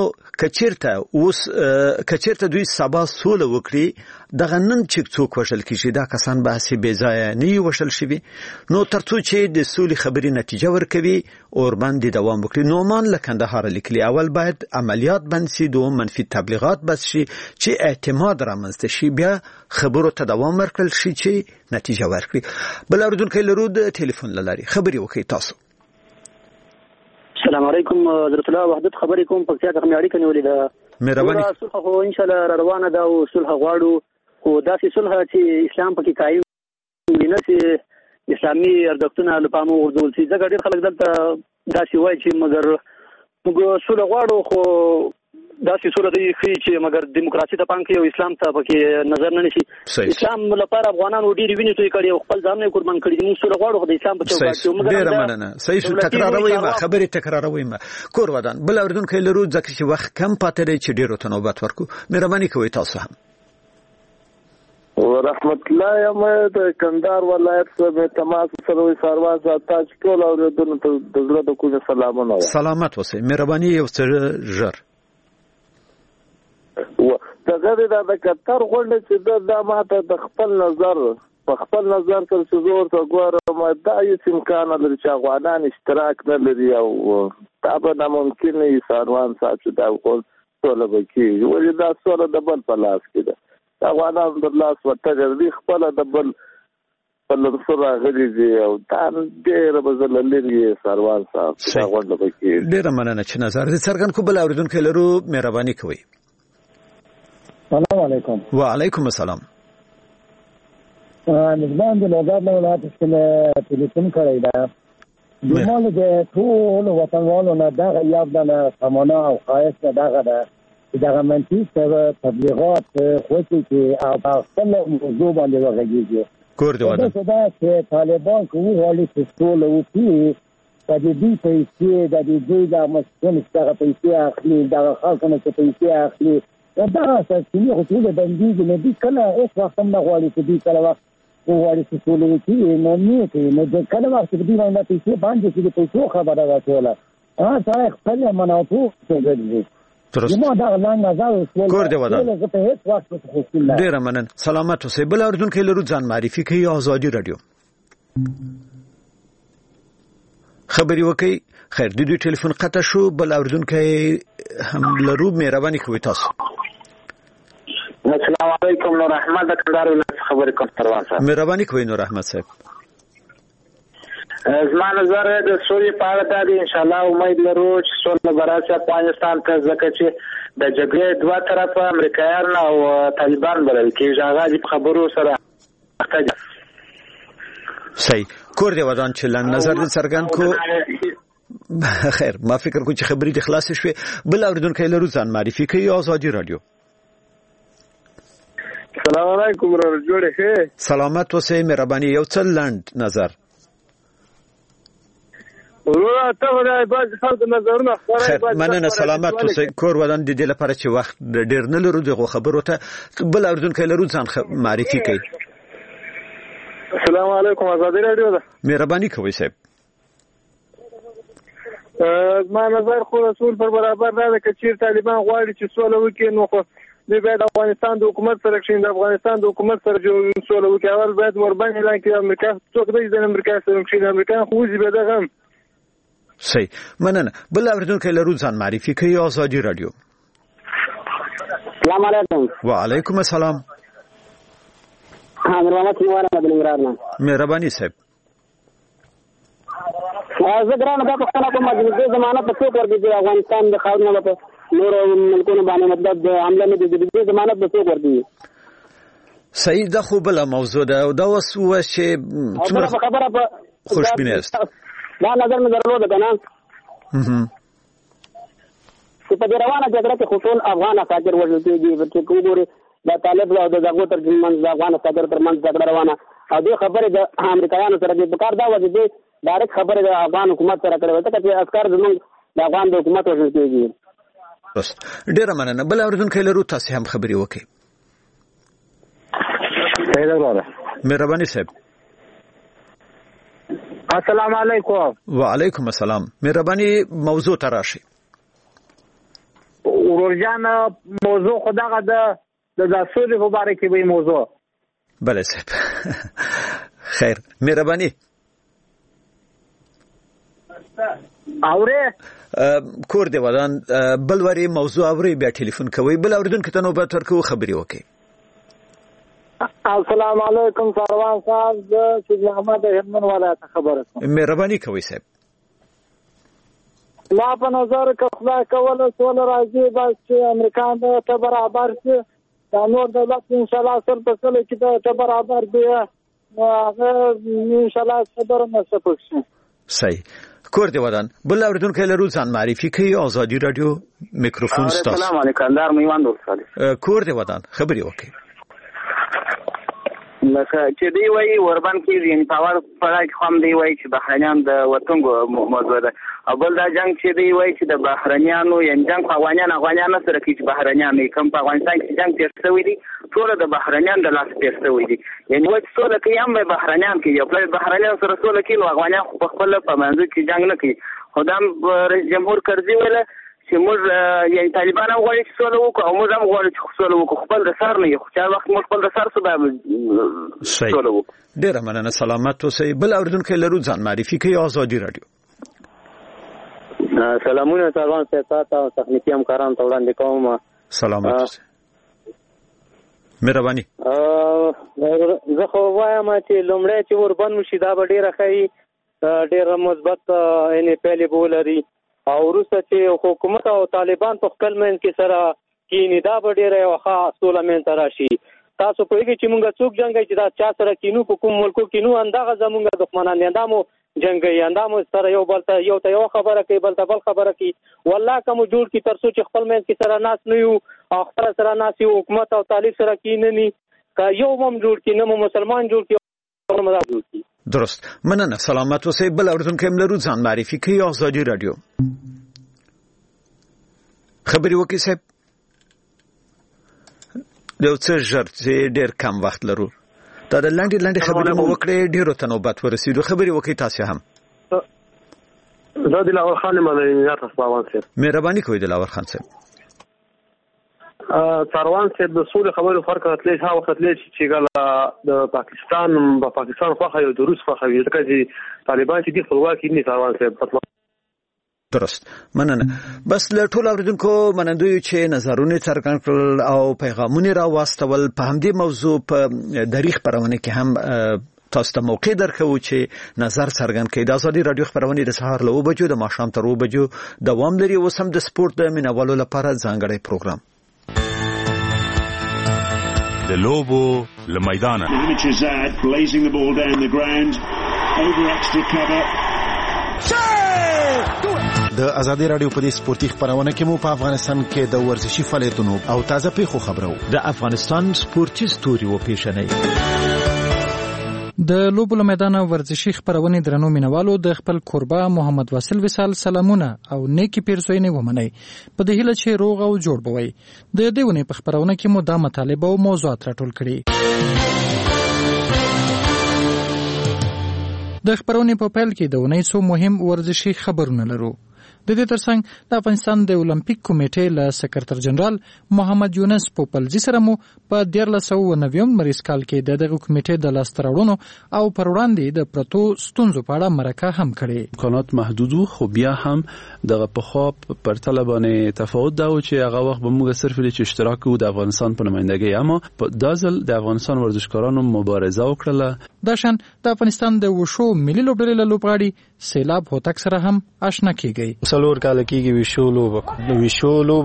کچیرته دوی سبا سوله وکړي دغه نن چې څوک وشل کیږي دا کسان به هسې بې ځایه نه وشل شوي نو ترڅو چې د سولې خبرې نتیجه ورکوي اوربند دوام وکړي. نومان له کندهار لیکلي اول باید عملیات بند شي دوم منفي تبلیغات بس شي چې اعتماد رامنځته شي بیا خبرو ته دوام ورکړل شي چې نتیجه ورکړي. بل اردوونکی لرو د ټلیفون له لارې خبرې وکړي تاسو. السلام علیکم حضرت الله وحدت خبرې کوم په سیاست کې اړیکه نیولې ده مهرباني صلح خو ان شاء الله روانه ده او صلح غواړو خو داسې صلح چې اسلام پکې قائم وي نه چې اسلامي ارزښتونه له پامه وغورځول شي ځکه ډېر خلک دلته داسې وایي چې مګر موږ صلح غواړو خو داسې صورت دی چې مګر دیموکراسي ته پام کوي او اسلام ته پکې نظر نه نشي. اسلام لپاره افغانانو ډېرې وینې توی کړي او خپل ځانونه قربان کړي موږ صلح غواړو خو د اسلام په چوکاټ کې ډېره مننه صحیح شو تکراروي ما خبرې تکراروي ما کور ودان بل اردوونکی لرو ځکه چې وخت کم پاتې دی چې ډېرو ته نوبت ورکو مهرباني کوئ تاسو هم. ورحمت الله یم د کندهار ولایت څخه تماس سره وي سروان تاج ټول اوریدونکو ته د زړه د کومه سلامونه سلامت اوسئ مهرباني یو څه ژر دغه د قطر غونډه چې دا ماته د خپل نظر سره چې زور ته ګورم دا هیڅ امکان لري چې افغانان اشتراک نه لري او دا به ناممکن وي سروان صاحب چې دا ټول سوله به کېږي ولې دا سوله د بل په لاس کې ده افغانان د لاس ورته دی خپل د بل په لمسور راغلي دي او دا ډېره به زه له لرې سروان صاحب دا غونډه به کېږي. ډېره مننه چې نظر دې څرګند کړو. بل اورېدونکی لرو مهرباني کوئ. السلام علیکم. وعلیکم السلام. نظام د لوګر له ولایت څخه ټلیفون کړی دا زموږ د ټول وطنوالو نه دغه یاد نه سمونه او خواهش دغه ده دغه منفي تبلیغات خوشي چې خپل موضوع باندې وغږیږي کور دی ودا چې طالبان کوي غواړي چې ټول وپی د دې پیسې د دې د مسکن څخه پیسې اخلي دغه خلکو نه پیسې اخلي دا چې یو څه د بندي نه دي کله هیڅ وخت نه غواړي چې دې کله وخت غواړي چې ټول وپی نو نه کوي نو کله وخت دې باندې پیسې باندې چې پیسې خبره راځوله ځای خپل مناطق څه کور دی ودان ډېره مننه سلامت اوسئ. بل اردوونکی لرو ځان معرفي کوي ازادي رادیو خبري وکي خیر د دوی ټلیفون قطع شو. بل اردوونکی هم لرو مهرباني کوئ تاسو. السلام علیکم نور احمد کندهار ولایت خبرې کوم سروان صاحب مهرباني کوئ نور احمد صاحب. زما نظر د سولې په اړه دا دی ان شاء الله امید لرو چې سوله به راشي افغانستان ته ځکه چې د جګړې دوه طرفه امریکایان او طالبان بلل کېږي هغه د خبرو سره صحیح کور دی ودان چې لن نظر دې څرګند کو خیر ما فکر کوم چې خبرې د خلاص شوه. بل اردوونکی لرو ځان معرفي کوي ازادي رادیو. السلام علیکم جوړه سلامت اوسئ مهرباني یو څه لند نظر ورته ته باز خلک نظرونه خبره مننه سلامت اوسئ. کور ودان د دې لپاره چې وخت ډېر نه لرو دغه خبرو ته بل اردوونکی لرو ځان معرفي کوي. السلام علیکم ازادي رادیو ده مهرباني کوئ صاحب. ما نظر خو رسول پر برابر دا چې چیر طالبان غواړي چې سوله وکړي نو خو دوی باید افغانستان د حکومت سره کښین د افغانستان د حکومت سره سوله وکړي اول باید وربند اعلان کړي امریکا څوک دی د امریکا سره کښین امریکا خو زی به دغه صحیح مننه. بل اردوونکی لرو ځان معرفي کوي ازادي رادیو. السلام علیکم. وعلیکم السلام. مهرباني صاحب. زه ګرانه دا پوښتنه کوم چې د زمانه په څو ورته د افغانستان د خاورونو په نور ملکونو باندې مطلب د حمله نه د زمانه په څو ورته صحیح ده خو بل موضوع ده او دا وس چې څومره خبره په خوشبینه است دا نظر مې درلود کنه چې په روانه جګړه کې خصوصا افغان افاجر وژل کېږي چې وګوري د طالب او د دغه ترمنځ د افغان صدر ترمنځ جګړه روانه او دې خبره د امریکایانو سره د کار دا وځي د ډایرکټ خبره د افغان حکومت سره کړې وته چې عسكر زموږ د افغان د حکومت وژل کېږي. ډیره مننه. بل اوریدونکو لرو تاسو هم خبري وکړئ. مهرباني صاحب. السلام علیکم. وعلیکم السلام. مهرباني موضوع تراشي. ورجان موضوع خدغه د سولې په اړه کې به موضوع. بله صاحب. خیر. مهرباني. اوره کور دی ودان بل وری موضوع اوري بیا ټلیفون کوي. بل اوریدونکو ته نوبت ورکو خبري وکړي. السلام علیکم سروان صاحب د سید محمد هرمن ولایت خبره کوم. مهرباني کوي صاحب. لا په نظر کې خدای کوله سول راځي بس چې امریکا ته برابر شي دا نور دولت ان شاء الله سر په سره کې ته برابر دی هغه ان شاء الله صدر مسپک شي. صحیح. کور دی ودان بل اوریدونکو لرو ځان معرفي کوي. آزادي رادیو میکروفون ستاسو. السلام علیکم دار میوان دوستان. کور دی ودان خبري وکړي. لکه چې دی وایي اوربان کې یعنی پاور پړای خام دی وایي چې بهرنیان د وطنګو موضوع ده او بل دا جنگ چې دی وایي چې د بهرنیانو یعنی جنگ په افغانان سره کې چې بهرنیان کم په افغانستان کې جنگ تیر شوی دی ټول د بهرنیان د لاس تیر شوی دی یعنی وایي څول کې هم بهرنیان کې یو بل بهرنیان سره څول کې نو افغانان په خپل په منځ کې جنگ نه کوي. خدام رئیس جمهور کرزي ویل چې موږ یعنی طالبان هم غواړي چې سوله وکړو او موږ هم غواړو چې سوله وکړو خپل د سر نه یو خو چې وخت موږ خپل د سر څه به سوله وکړو. ډیره مننه. سلامت اوسئ. بل اوریدونکو لرو ځان معرفي کوي. آزادي رادیو. سلامونه سروان صاحب او تخنیکی همکاران ته وړاندې کوم. سلامت اوسئ. مهرباني. زه خو وایم چې لومړی چې وربند وشي دا به ډیره ښه ډیره مثبت یعنې پایلې به ولري او وروسته چې حکومت او طالبان په خپل منځ کې سره کینی دا به ډیره یوه ښه سوله منځته راشي. تاسو پوهېږئ چې مونږ څوک جنګوي چې دا چا سره کینو په کوم ملکو کینو همدغه زمونږ دښمنان دي همدا مو جنګوي همدا مو سره یو بل ته یو ته یوه خبره کوي بل ته بل خبره کوي. والله که مو جوړ کړي تر څو چې خپل منځ کې سره ناست نه یو او خپله سره ناست یو حکومت او طالب سره کینه ني که یو مو هم جوړ کړي نه مو مسلمان جوړ کړي او نه جوړ کړي. درست. مننه. سلامت اوسئ. بل اوریدونکو هم لرو ځان معرفي کوي. آزادي رادیو. خبري وکړئ صاحب. یو څه ژر چې ډېر کم وخت لرو دا د لنډې خبرې مو وکړې ډېرو ته نوبت ورسېدو. خبرې وکړئ تاسو هم. زه دلاور خان یم د نیت اسپاوان صاحب. مهرباني کوئ دلاور خان صاحب. سروان صاحب د سولې خبرو فرق راتلی ها وخت لې چې ګل د پاکستان خوخه یو د روس خوخه وي ځکه چې طالبان چې د خپلواکي نه سروان صاحب. درست. مننه. بس له ټول اوریدونکو منندوی چې نظرونه څرګند کړل او پیغامونه را واستول په همدې موضوع په دریغ خبرونه کې هم تاسو ته موقع درکو چې نظر څرګند کړئ. د آزادي رادیو خبرونه د سهار له 9 بجو د ماښام تر 2 بجو دوام لري. اوس هم د سپورت د مینوالو لپاره ځانګړی پروګرام د لوبو له میدانه. د آزادي رادیو په دې سپورتي خبرونه کې مو په افغانستان کې د ورزشي فعالیتونو او تازه پیښو خبرو د افغانستان سپورتي ستوري و پیښنې د لوبو له میدانه ورزشي خبرونه درنو مینوالو د خپل کوربه محمد واصل وصال سلامونه او نیکی پیرزوینه ومني په دې هیله چې روغ او جوړ بوي. د دې ونې په خبرونه کې مو د مطالب او موضوعات راټول کړي. د خبرونه په پیل کې د ونې څو مهم ورزشي خبرونه لرو. د دې ترڅنګ د افغانستان د اولمپیک کمیټې له سکرټر جنرال محمد یونس پوپلزي سره مو په 1990 مریض کال کې دغه کمیټې د لاستراوړونو او پر وړاندې د پروتو ستونزو په اړه مرکه هم کړې. امکانات محدودو خو بیا هم دغه په خو پر طلبانه تفاوت دا و چې هغه وخت به موږ صرف د اشتراک وو د افغانستان په نمائندګۍ اما د ځل د افغانستان ورزشکارانو مبارزه وکړه. داشان د افغانستان د وشو ملي لوبډلې له لوبغاړي سیلاب هوتک سره هم آشنا کیږي. څلور کال کېږي وشو لوب